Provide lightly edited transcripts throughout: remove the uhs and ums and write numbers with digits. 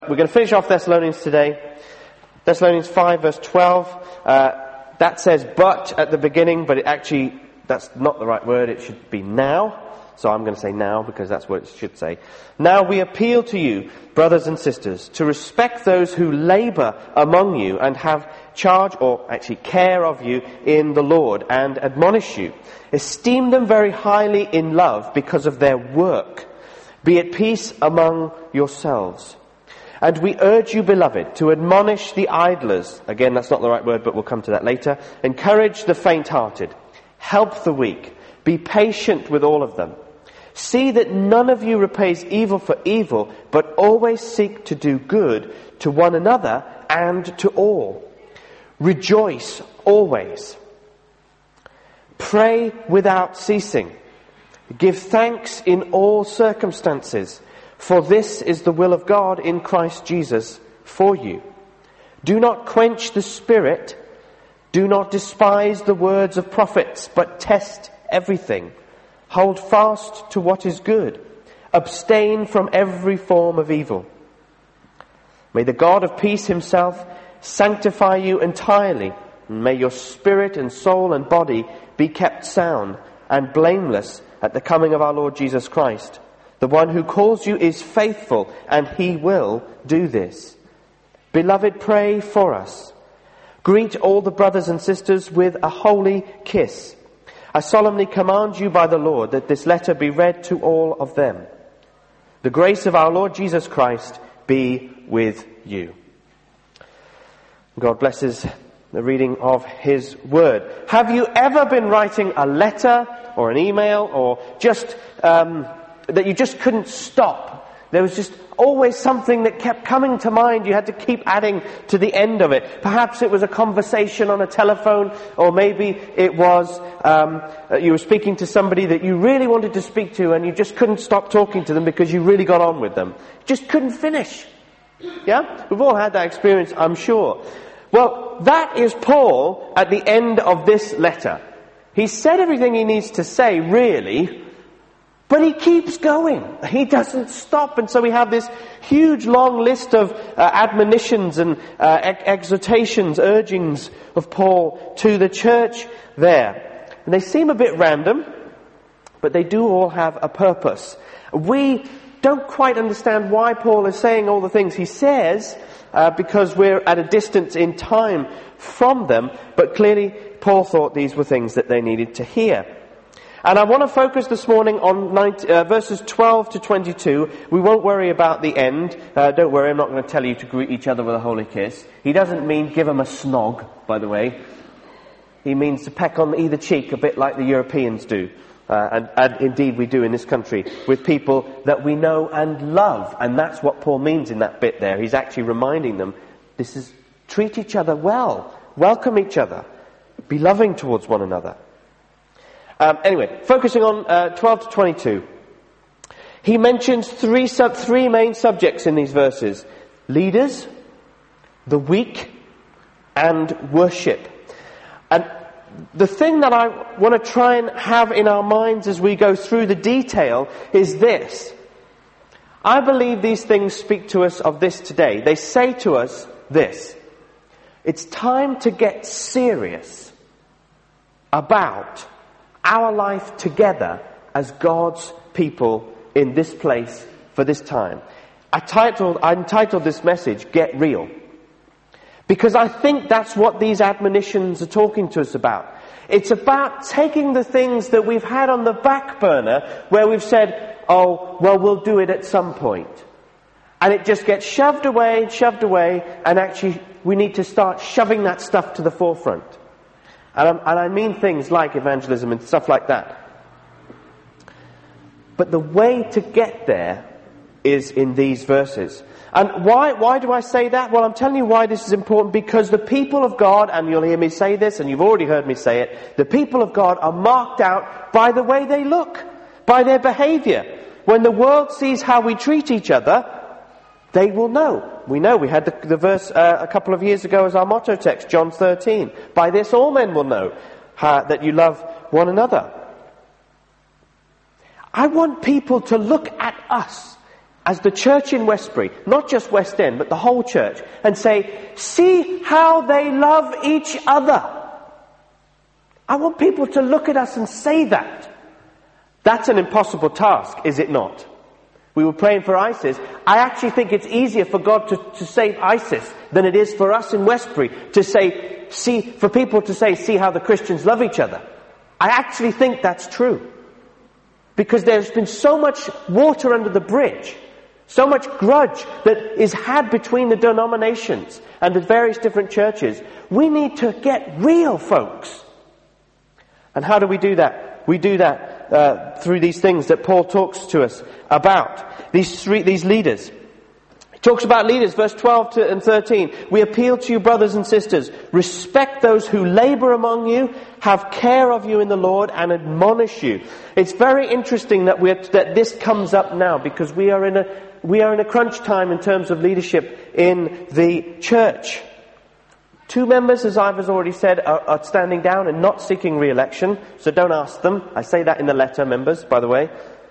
We're going to finish off Thessalonians today. Thessalonians 5 verse 12. That says but at the beginning, but that's not the right word. It should be now. So I'm going to say now because that's what it should say. Now we appeal to you, brothers and sisters, to respect those who labor among you and have charge or actually care of you in the Lord and admonish you. Esteem them very highly in love because of their work. Be at peace among yourselves. And we urge you, beloved, to admonish the idlers. Again, that's not the right word, but we'll come to that later. Encourage the faint-hearted. Help the weak. Be patient with all of them. See that none of you repays evil for evil, but always seek to do good to one another and to all. Rejoice always. Pray without ceasing. Give thanks in all circumstances. For this is the will of God in Christ Jesus for you. Do not quench the Spirit. Do not despise the words of prophets, but test everything. Hold fast to what is good. Abstain from every form of evil. May the God of peace himself sanctify you entirely. And may your spirit and soul and body be kept sound and blameless at the coming of our Lord Jesus Christ. The one who calls you is faithful, and he will do this. Beloved, pray for us. Greet all the brothers and sisters with a holy kiss. I solemnly command you by the Lord that this letter be read to all of them. The grace of our Lord Jesus Christ be with you. God blesses the reading of His Word. Have you ever been writing a letter or an email or just that you just couldn't stop? There was just always something that kept coming to mind. You had to keep adding to the end of it. Perhaps it was a conversation on a telephone, or maybe it was you were speaking to somebody that you really wanted to speak to and you just couldn't stop talking to them because you really got on with them. Just couldn't finish. Yeah? We've all had that experience, I'm sure. Well, that is Paul at the end of this letter. He's said everything he needs to say, really, but he keeps going. He doesn't stop. And so we have this huge long list of admonitions and exhortations, urgings of Paul to the church there. And they seem a bit random, but they do all have a purpose. We don't quite understand why Paul is saying all the things he says, because we're at a distance in time from them, but clearly Paul thought these were things that they needed to hear. And I want to focus this morning on verses 12 to 22. We won't worry about the end. Don't worry, I'm not going to tell you to greet each other with a holy kiss. He doesn't mean give them a snog, by the way. He means to peck on either cheek, a bit like the Europeans do. And indeed we do in this country, with people that we know and love. And that's what Paul means in that bit there. He's actually reminding them, treat each other well. Welcome each other. Be loving towards one another. Anyway, focusing on 12 to 22. He mentions three main subjects in these verses. Leaders, the weak, and worship. And the thing that I want to try and have in our minds as we go through the detail is this. I believe these things speak to us of this today. They say to us this. It's time to get serious about our life together as God's people in this place for this time. I entitled this message, Get Real. Because I think that's what these admonitions are talking to us about. It's about taking the things that we've had on the back burner where we've said, oh, well, we'll do it at some point. And it just gets shoved away, and actually we need to start shoving that stuff to the forefront. And I mean things like evangelism and stuff like that. But the way to get there is in these verses. And why do I say that? Well, I'm telling you why this is important, because the people of God, and you'll hear me say this, and you've already heard me say it, the people of God are marked out by the way they look, by their behavior. When the world sees how we treat each other, they will know. We know. We had the verse a couple of years ago as our motto text, John 13. By this all men will know that you love one another. I want people to look at us as the church in Westbury, not just West End, but the whole church, and say, see how they love each other. I want people to look at us and say that. That's an impossible task, is it not? We were praying for ISIS. I actually think it's easier for God to save ISIS than it is for us in Westbury to say, for people to say, see how the Christians love each other. I actually think that's true. Because there's been so much water under the bridge, so much grudge that is had between the denominations and the various different churches. We need to get real, folks. And how do we do that? We do that through these things that Paul talks to us about. These leaders. He talks about leaders, verse 12 and 13. We appeal to you, brothers and sisters. Respect those who labor among you, have care of you in the Lord, and admonish you. It's very interesting that this comes up now, because we are in a crunch time in terms of leadership in the church. 2 members, as I've already said, are standing down and not seeking re-election, so don't ask them. I say that in the letter, members, by the way.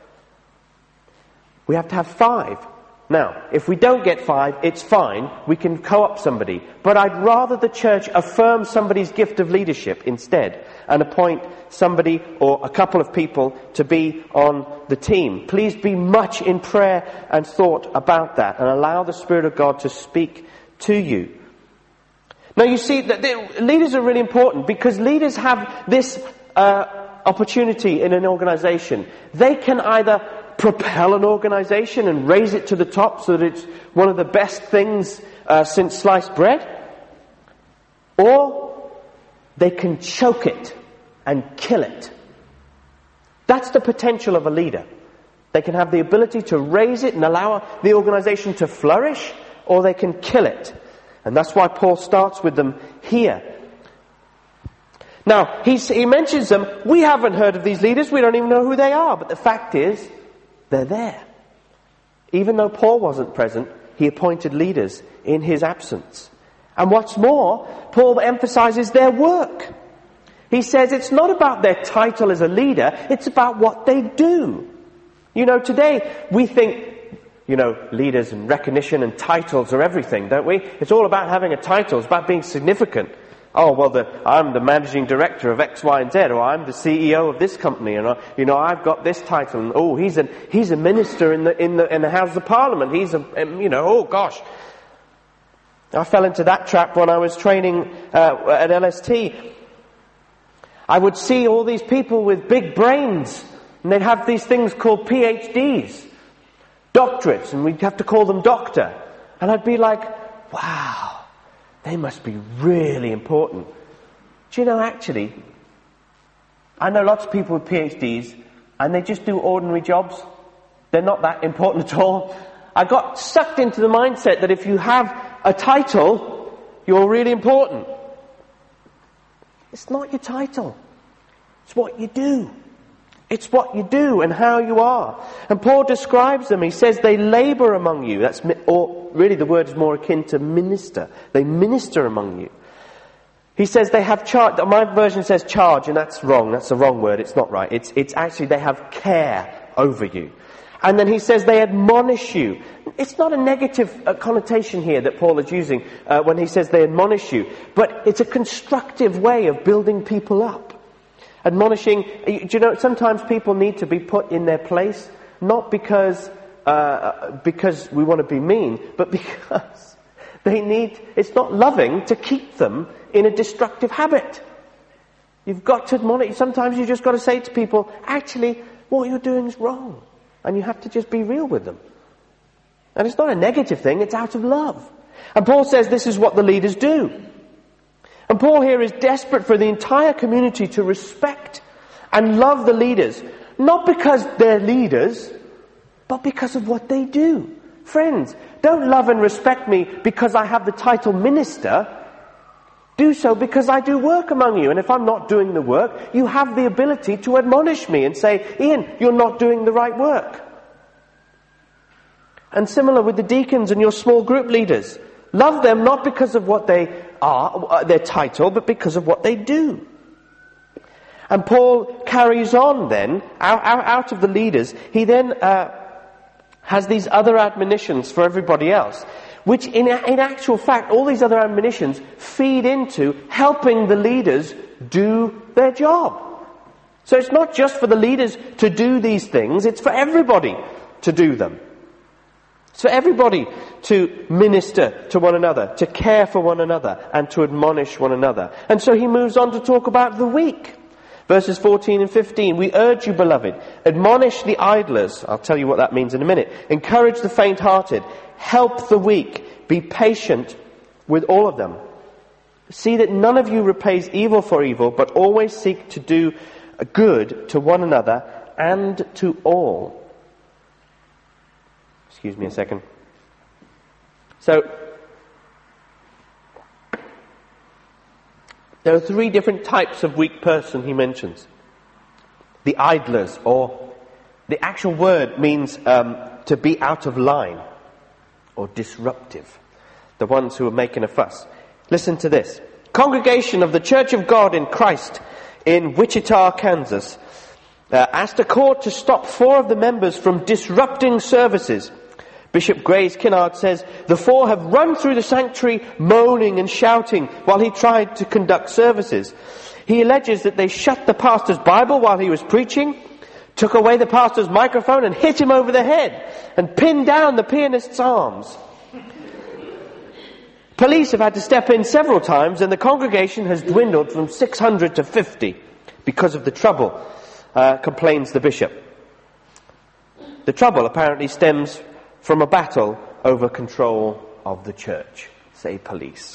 We have to have 5. Now, if we don't get 5, it's fine. We can co-opt somebody. But I'd rather the church affirm somebody's gift of leadership instead and appoint somebody or a couple of people to be on the team. Please be much in prayer and thought about that and allow the Spirit of God to speak to you. Now you see that leaders are really important, because leaders have this opportunity in an organization. They can either propel an organization and raise it to the top so that it's one of the best things since sliced bread, or they can choke it and kill it. That's the potential of a leader. They can have the ability to raise it and allow the organization to flourish, or they can kill it. And that's why Paul starts with them here. Now, he mentions them. We haven't heard of these leaders. We don't even know who they are. But the fact is, they're there. Even though Paul wasn't present, he appointed leaders in his absence. And what's more, Paul emphasizes their work. He says it's not about their title as a leader, it's about what they do. You know, today we think, leaders and recognition and titles are everything, don't we? It's all about having a title. It's about being significant. Oh, well, I'm the managing director of X, Y, and Z, or I'm the CEO of this company, and I've got this title. And oh, he's a minister in the House of Parliament. He's oh gosh. I fell into that trap when I was training at LST. I would see all these people with big brains, and they'd have these things called PhDs. Doctorates, and we'd have to call them doctor. And I'd be like, wow, they must be really important. Do you know, actually, I know lots of people with PhDs, and they just do ordinary jobs. They're not that important at all. I got sucked into the mindset that if you have a title, you're really important. It's not your title. It's what you do. It's what you do and how you are. And Paul describes them. He says they labor among you. Or really the word is more akin to minister. They minister among you. He says they have charge. My version says charge, and that's wrong. That's the wrong word. It's not right. It's actually they have care over you. And then he says they admonish you. It's not a negative connotation here that Paul is using when he says they admonish you. But it's a constructive way of building people up. Admonishing, do you know, sometimes people need to be put in their place, not because we want to be mean, but because it's not loving to keep them in a destructive habit. You've got to admonish. Sometimes you just got to say to people, actually, what you're doing is wrong. And you have to just be real with them. And it's not a negative thing, it's out of love. And Paul says this is what the leaders do. And Paul here is desperate for the entire community to respect and love the leaders. Not because they're leaders, but because of what they do. Friends, don't love and respect me because I have the title minister. Do so because I do work among you. And if I'm not doing the work, you have the ability to admonish me and say, Ian, you're not doing the right work. And similar with the deacons and your small group leaders. Love them not because of what they are, their title, but because of what they do. And Paul carries on then, out of the leaders, he then has these other admonitions for everybody else, which in actual fact, all these other admonitions feed into helping the leaders do their job. So it's not just for the leaders to do these things, it's for everybody to do them. It's for everybody to minister to one another, to care for one another, and to admonish one another. And so he moves on to talk about the weak. Verses 14 and 15, we urge you, beloved, admonish the idlers. I'll tell you what that means in a minute. Encourage the faint-hearted. Help the weak. Be patient with all of them. See that none of you repays evil for evil, but always seek to do good to one another and to all. Excuse me a second. So, there are 3 different types of weak person he mentions. The idlers, or the actual word means to be out of line or disruptive. The ones who are making a fuss. Listen to this. Congregation of the Church of God in Christ in Wichita, Kansas, asked a court to stop 4 of the members from disrupting services. Bishop Grace Kinnard says, the 4 have run through the sanctuary moaning and shouting while he tried to conduct services. He alleges that they shut the pastor's Bible while he was preaching, took away the pastor's microphone and hit him over the head, and pinned down the pianist's arms. Police have had to step in several times, and the congregation has dwindled from 600 to 50 because of the trouble, complains the bishop. The trouble apparently stems from a battle over control of the church, say police.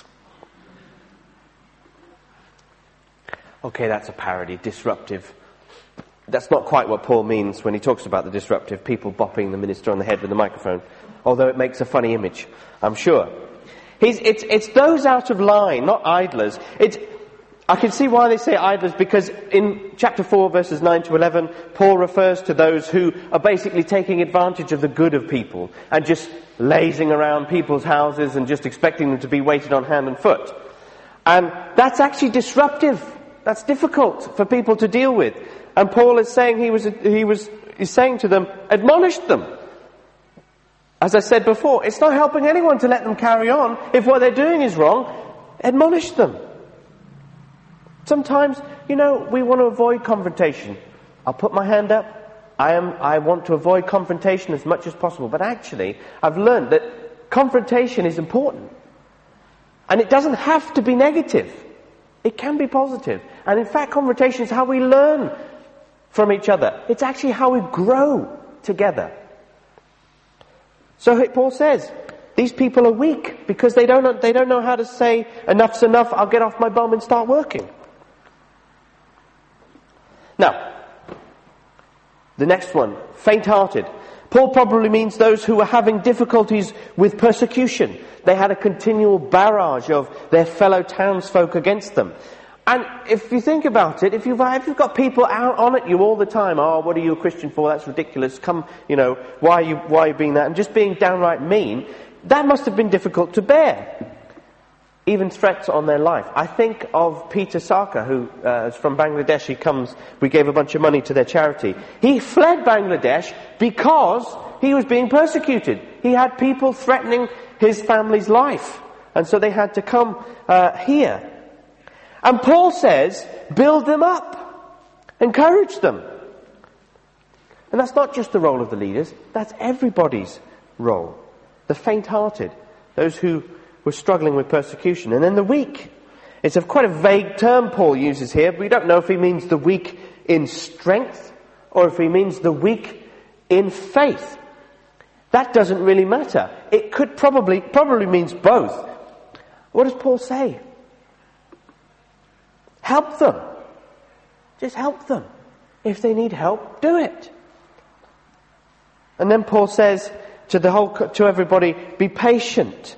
Okay, that's a parody, disruptive. That's not quite what Paul means when he talks about the disruptive, people bopping the minister on the head with the microphone, although it makes a funny image, I'm sure. It's those out of line, not idlers. I can see why they say idlers, because in chapter 4, verses 9 to 11, Paul refers to those who are basically taking advantage of the good of people and just lazing around people's houses and just expecting them to be waited on hand and foot. And that's actually disruptive. That's difficult for people to deal with. And Paul is saying he's saying to them, admonish them. As I said before, it's not helping anyone to let them carry on. If what they're doing is wrong, admonish them. Sometimes, we want to avoid confrontation. I'll put my hand up. I want to avoid confrontation as much as possible. But actually, I've learned that confrontation is important. And it doesn't have to be negative. It can be positive. And in fact, confrontation is how we learn from each other. It's actually how we grow together. So Paul says, these people are weak because they don't know how to say, enough's enough, I'll get off my bum and start working. Now, the next one, faint-hearted. Paul probably means those who were having difficulties with persecution. They had a continual barrage of their fellow townsfolk against them. And if you think about it, if you've got people out on at you all the time, oh, what are you a Christian for? That's ridiculous. Come, why are you being that? And just being downright mean, that must have been difficult to bear. Even threats on their life. I think of Peter Sarkar, who is from Bangladesh. We gave a bunch of money to their charity. He fled Bangladesh because he was being persecuted. He had people threatening his family's life. And so they had to come here. And Paul says, build them up. Encourage them. And that's not just the role of the leaders. That's everybody's role. The faint-hearted. Those who were struggling with persecution. And then the weak. It's quite a vague term Paul uses here. We don't know if he means the weak in strength or if he means the weak in faith. That doesn't really matter. It could probably means both. What does Paul say? Help them. Just help them. If they need help, do it. And then Paul says to everybody, be patient.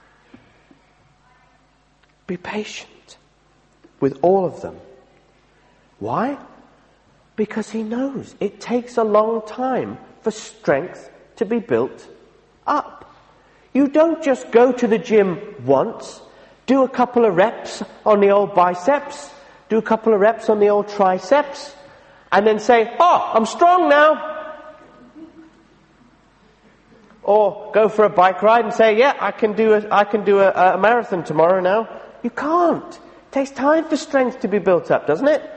Be patient with all of them. Why? Because he knows it takes a long time for strength to be built up. You don't just go to the gym once, do a couple of reps on the old biceps, do a couple of reps on the old triceps, and then say, oh, I'm strong now. or go for a bike ride and say, yeah, I can do a marathon tomorrow now. You can't. It takes time for strength to be built up, doesn't it?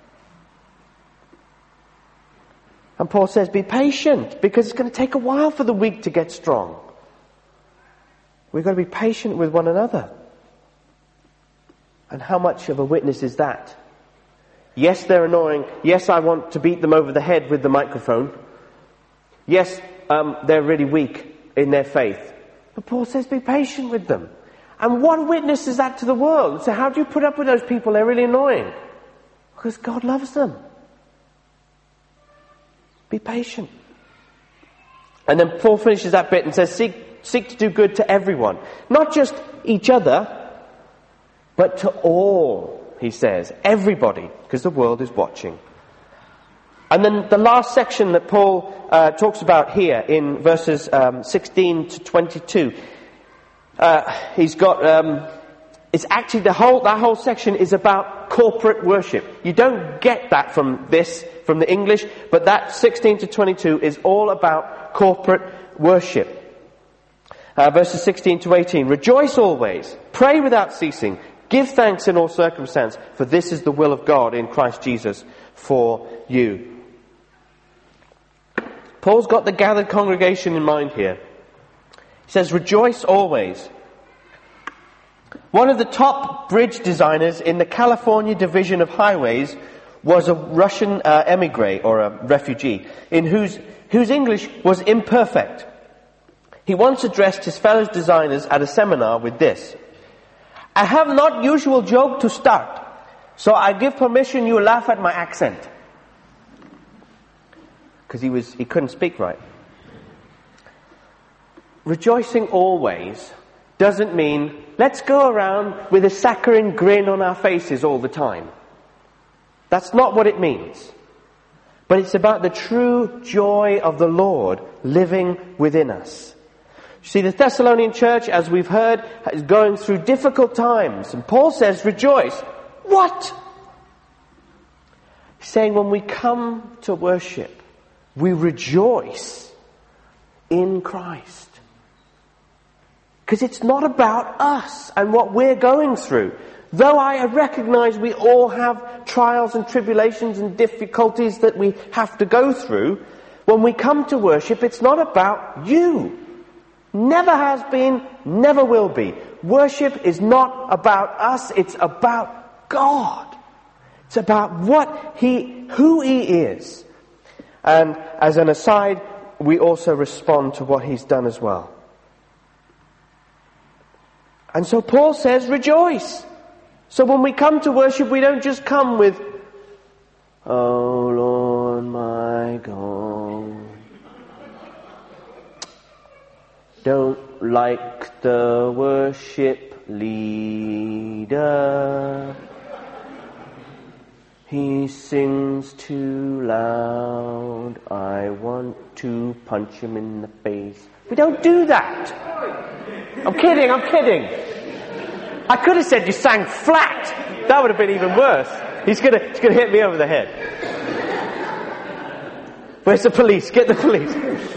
And Paul says, be patient, because it's going to take a while for the weak to get strong. We've got to be patient with one another. And how much of a witness is that? Yes, they're annoying. Yes, I want to beat them over the head with the microphone. Yes, they're really weak in their faith. But Paul says, be patient with them. And what witness is that to the world? So how do you put up with those people? They're really annoying. Because God loves them. Be patient. And then Paul finishes that bit and says, seek to do good to everyone. Not just each other, but to all, he says. Everybody, because the world is watching. And then the last section that Paul talks about here in verses 16 to 22, he's got, it's actually that whole section is about corporate worship. You don't get that from the English, but that 16 to 22 is all about corporate worship. Verses 16 to 18, rejoice always, pray without ceasing, give thanks in all circumstance, for this is the will of God in Christ Jesus for you. Paul's got the gathered congregation in mind here. He says, rejoice always. One of the top bridge designers in the California division of highways was a Russian emigre, or a refugee, in whose English was imperfect. He once addressed his fellow designers at a seminar with this: I have not usual joke to start, so I give permission you laugh at my accent. Because he couldn't speak right. Rejoicing always doesn't mean let's go around with a saccharine grin on our faces all the time. That's not what it means. But it's about the true joy of the Lord living within us. You see, the Thessalonian church, as we've heard, is going through difficult times. And Paul says, rejoice. What? He's saying when we come to worship, we rejoice in Christ. Because it's not about us and what we're going through. Though I recognize we all have trials and tribulations and difficulties that we have to go through, when we come to worship, it's not about you. Never has been, never will be. Worship is not about us, it's about God. It's about who He is. And as an aside, we also respond to what He's done as well. And so Paul says, rejoice. So when we come to worship, we don't just come with, oh Lord my God, don't like the worship leader, he sings too loud, I want to punch him in the face. We don't do that. I'm kidding. I could have said you sang flat. That would have been even worse. He's gonna hit me over the head. Where's the police? Get the police.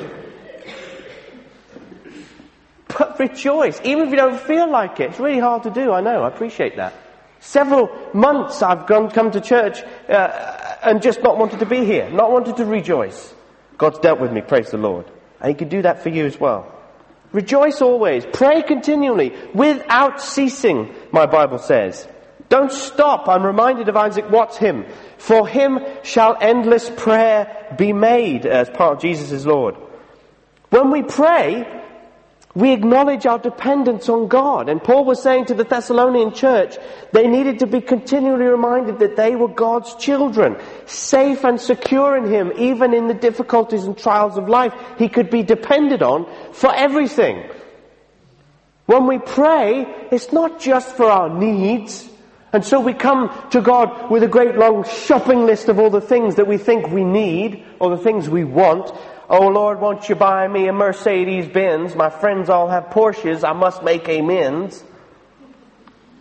But rejoice, even if you don't feel like it. It's really hard to do, I know, I appreciate that. Several months I've come to church and just not wanted to be here, not wanted to rejoice. God's dealt with me, praise the Lord. And He can do that for you as well. Rejoice always. Pray continually, without ceasing, my Bible says. Don't stop. I'm reminded of Isaac Watts' hymn. For him shall endless prayer be made, as part of Jesus' Lord. When we pray, we acknowledge our dependence on God. And Paul was saying to the Thessalonian church, they needed to be continually reminded that they were God's children, safe and secure in Him, even in the difficulties and trials of life. He could be depended on for everything. When we pray, it's not just for our needs. And so we come to God with a great long shopping list of all the things that we think we need, or the things we want. Oh Lord, won't you buy me a Mercedes Benz? My friends all have Porsches. I must make amends.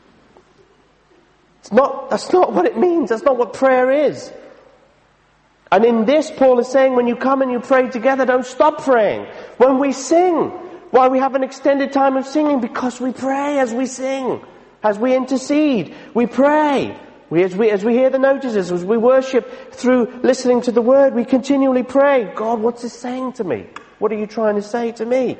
That's not what it means. That's not what prayer is. And in this, Paul is saying, when you come and you pray together, don't stop praying. When we sing, why we have an extended time of singing? Because we pray as we sing, as we intercede, we pray. As we hear the notices, as we worship through listening to the word, we continually pray. God, what's this saying to me? What are you trying to say to me?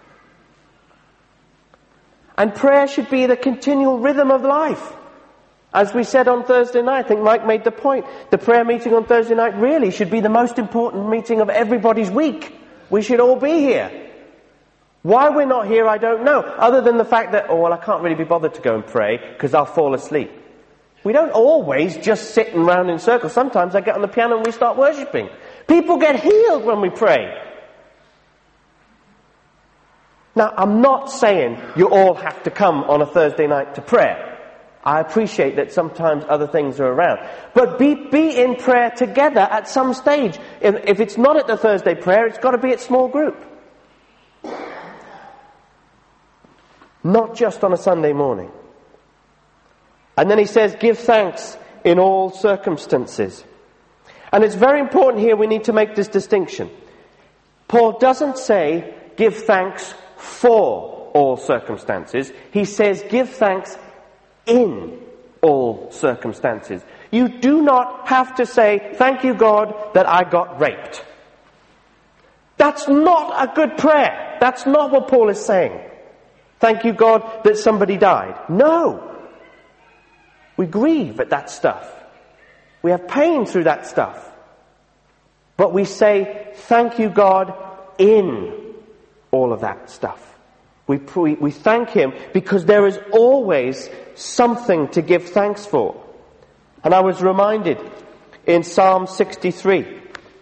And prayer should be the continual rhythm of life. As we said on Thursday night, I think Mike made the point, the prayer meeting on Thursday night really should be the most important meeting of everybody's week. We should all be here. Why we're not here, I don't know. Other than the fact that, I can't really be bothered to go and pray because I'll fall asleep. We don't always just sit around in circles. Sometimes I get on the piano and we start worshipping. People get healed when we pray. Now, I'm not saying you all have to come on a Thursday night to prayer. I appreciate that sometimes other things are around. But be in prayer together at some stage. If it's not at the Thursday prayer, it's got to be at small group. Not just on a Sunday morning. And then he says, give thanks in all circumstances. And it's very important here, we need to make this distinction. Paul doesn't say, give thanks for all circumstances. He says, give thanks in all circumstances. You do not have to say, thank you God that I got raped. That's not a good prayer. That's not what Paul is saying. Thank you God that somebody died. No. We grieve at that stuff. We have pain through that stuff. But we say, thank you God in all of that stuff. We thank Him because there is always something to give thanks for. And I was reminded in Psalm 63,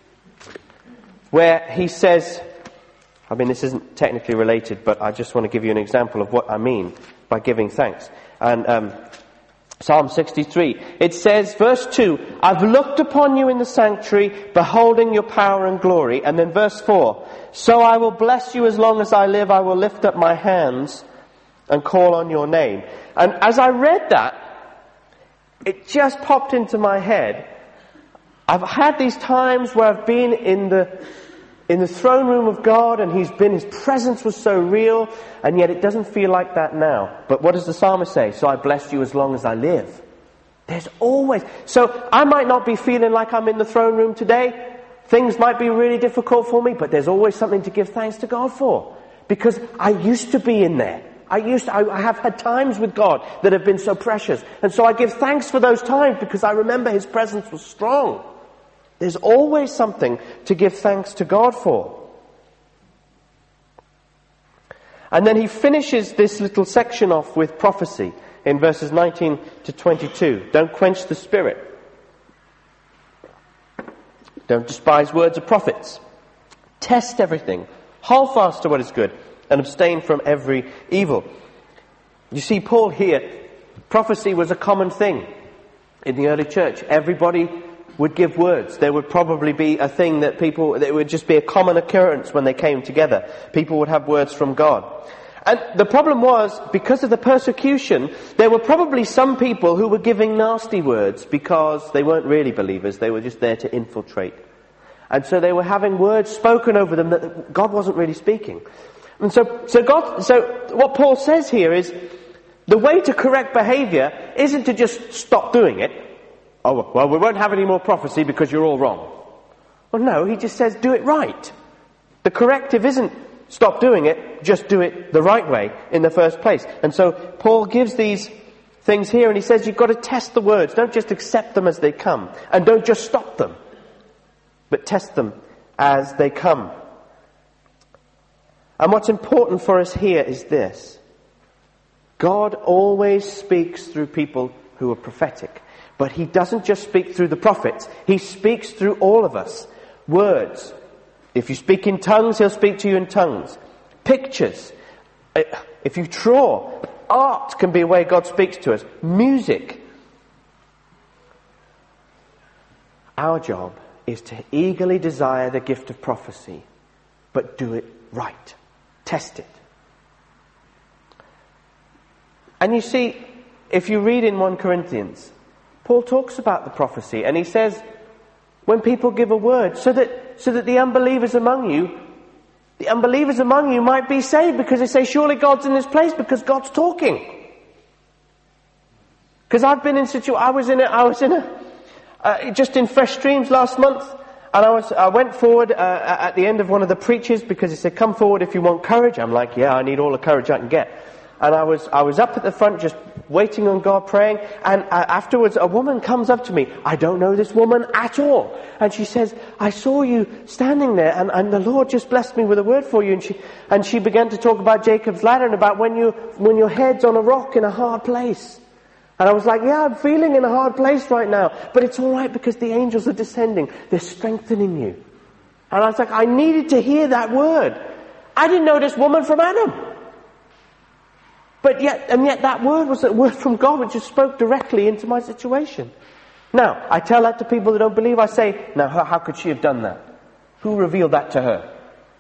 where he says, this isn't technically related, but I just want to give you an example of what I mean by giving thanks. And Psalm 63, it says, verse 2, I've looked upon you in the sanctuary, beholding your power and glory. And then verse 4, so I will bless you as long as I live. I will lift up my hands and call on your name. And as I read that, it just popped into my head. I've had these times where I've been in the throne room of God and His presence was so real, and yet it doesn't feel like that now. But what does the psalmist say? So I bless you as long as I live. There's always... So I might not be feeling like I'm in the throne room today. Things might be really difficult for me, but there's always something to give thanks to God for. Because I used to be in there. I have had times with God that have been so precious. And so I give thanks for those times because I remember His presence was strong. There's always something to give thanks to God for. And then he finishes this little section off with prophecy in verses 19 to 22. Don't quench the Spirit. Don't despise words of prophets. Test everything. Hold fast to what is good and abstain from every evil. You see, Paul here, prophecy was a common thing in the early church. Everybody would give words. There would probably be a thing that it would just be a common occurrence when they came together. People would have words from God. And the problem was, because of the persecution, there were probably some people who were giving nasty words because they weren't really believers. They were just there to infiltrate. And so they were having words spoken over them that God wasn't really speaking. And so what Paul says here is, the way to correct behavior isn't to just stop doing it. Oh, well, we won't have any more prophecy because you're all wrong. Well, no, he just says do it right. The corrective isn't stop doing it, just do it the right way in the first place. And so Paul gives these things here and he says you've got to test the words. Don't just accept them as they come. And don't just stop them, but test them as they come. And what's important for us here is this. God always speaks through people who are prophetic. But He doesn't just speak through the prophets. He speaks through all of us. Words. If you speak in tongues, He'll speak to you in tongues. Pictures. If you draw, art can be a way God speaks to us. Music. Our job is to eagerly desire the gift of prophecy, but do it right. Test it. And you see, if you read in 1 Corinthians, Paul talks about the prophecy and he says, when people give a word, so that the unbelievers among you might be saved, because they say, surely God's in this place, because God's talking. Because I've been in just in Fresh Streams last month, and I went forward at the end of one of the preaches, because he said, come forward if you want courage. I'm like, yeah, I need all the courage I can get. And I was up at the front just waiting on God, praying, and afterwards a woman comes up to me. I don't know this woman at all. And she says, I saw you standing there, and the Lord just blessed me with a word for you. And she began to talk about Jacob's ladder, and about when your head's on a rock in a hard place. And I was like, yeah, I'm feeling in a hard place right now. But it's all right, because the angels are descending. They're strengthening you. And I was like, I needed to hear that word. I didn't know this woman from Adam. But yet that word was a word from God, which just spoke directly into my situation. Now, I tell that to people that don't believe. I say, now, how could she have done that? Who revealed that to her?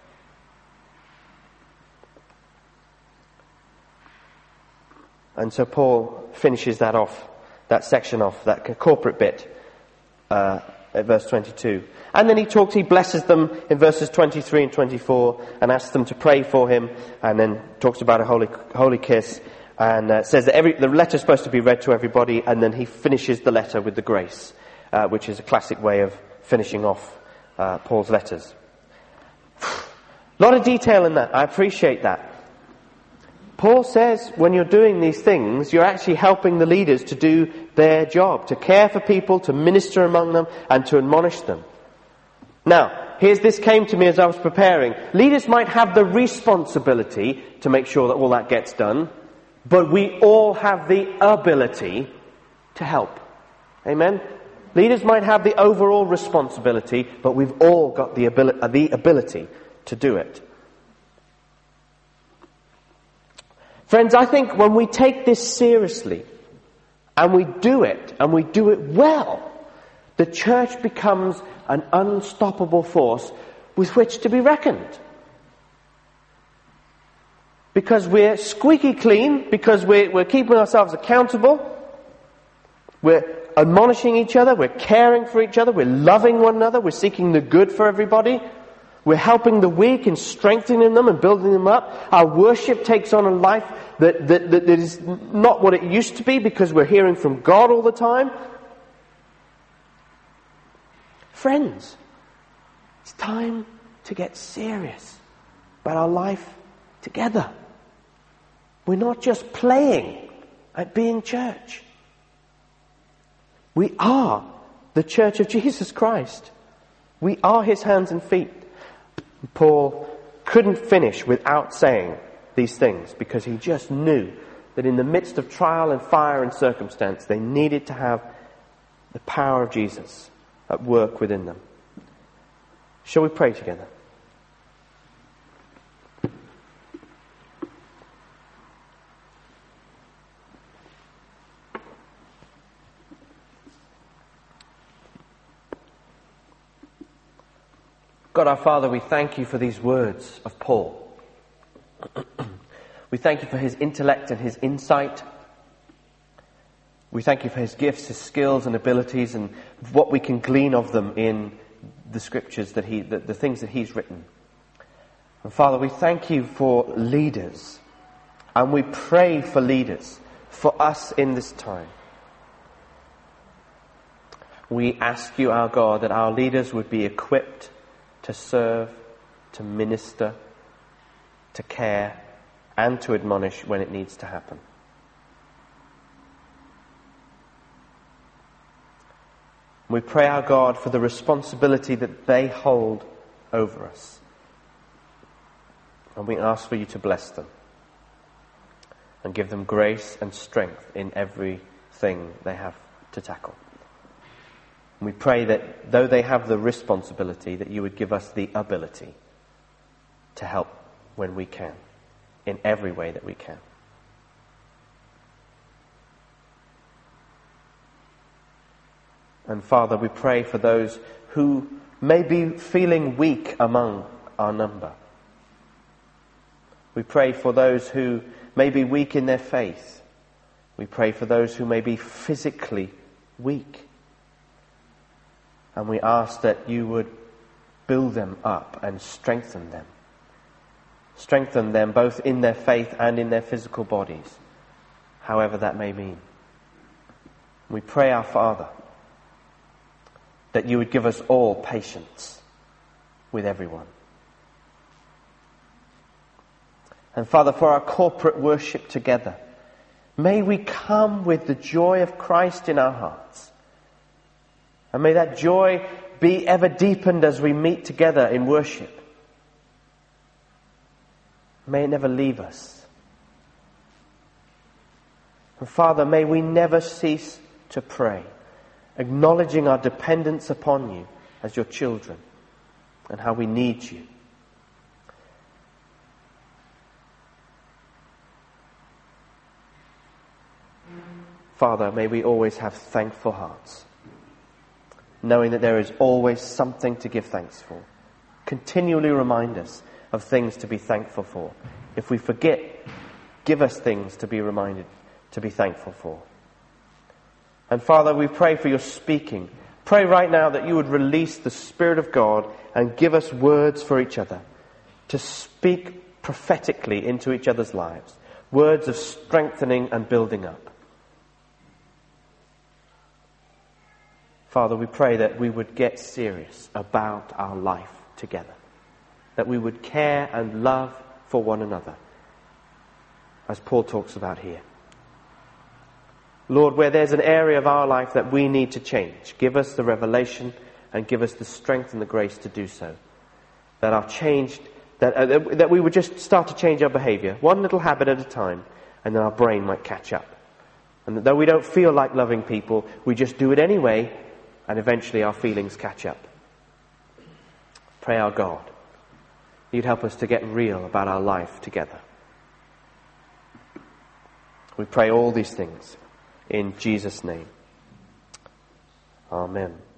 And so Paul finishes that section off, that corporate bit, at verse 22. And then he blesses them in verses 23 and 24, and asks them to pray for him, and then talks about a holy kiss, and says that the letter's supposed to be read to everybody, and then he finishes the letter with the grace, which is a classic way of finishing off Paul's letters. A lot of detail in that. I appreciate that. Paul says when you're doing these things, you're actually helping the leaders to do their job, to care for people, to minister among them, and to admonish them. Now, this came to me as I was preparing. Leaders might have the responsibility to make sure that all that gets done, but we all have the ability to help. Amen? Leaders might have the overall responsibility, but we've all got the ability to do it. Friends, I think when we take this seriously, and we do it well, the church becomes an unstoppable force with which to be reckoned. Because we're squeaky clean, because we're keeping ourselves accountable, we're admonishing each other, we're caring for each other, we're loving one another, we're seeking the good for everybody, we're helping the weak and strengthening them and building them up. Our worship takes on a life that is not what it used to be, because we're hearing from God all the time. Friends, it's time to get serious about our life together. We're not just playing at being church. We are the church of Jesus Christ. We are his hands and feet. Paul couldn't finish without saying these things, because he just knew that in the midst of trial and fire and circumstance, they needed to have the power of Jesus at work within them. Shall we pray together? God our Father, we thank you for these words of Paul. We thank you for his intellect and his insight. We thank you for his gifts, his skills and abilities, and what we can glean of them in the scriptures, the things that he's written. And Father, we thank you for leaders, and we pray for leaders, for us in this time. We ask you, our God, that our leaders would be equipped to serve, to minister, to care, and to admonish when it needs to happen. We pray, our God, for the responsibility that they hold over us. And we ask for you to bless them and give them grace and strength in everything they have to tackle. And we pray that though they have the responsibility, that you would give us the ability to help when we can, in every way that we can. And Father, we pray for those who may be feeling weak among our number. We pray for those who may be weak in their faith. We pray for those who may be physically weak. And we ask that you would build them up and strengthen them. Strengthen them both in their faith and in their physical bodies, however that may mean. We pray, our Father, that you would give us all patience with everyone. And Father, for our corporate worship together, may we come with the joy of Christ in our hearts. And may that joy be ever deepened as we meet together in worship. May it never leave us. And Father, may we never cease to pray, acknowledging our dependence upon you as your children and how we need you. Father, may we always have thankful hearts, knowing that there is always something to give thanks for. Continually remind us of things to be thankful for. If we forget, give us things to be reminded to be thankful for. And Father, we pray for your speaking. Pray right now that you would release the Spirit of God and give us words for each other, to speak prophetically into each other's lives, words of strengthening and building up. Father, we pray that we would get serious about our life together, that we would care and love for one another, as Paul talks about here. Lord, where there's an area of our life that we need to change, give us the revelation and give us the strength and the grace to do so. That we would just start to change our behavior, one little habit at a time, and then our brain might catch up. And that though we don't feel like loving people, we just do it anyway, and eventually our feelings catch up. Pray our God, you'd help us to get real about our life together. We pray all these things in Jesus' name. Amen.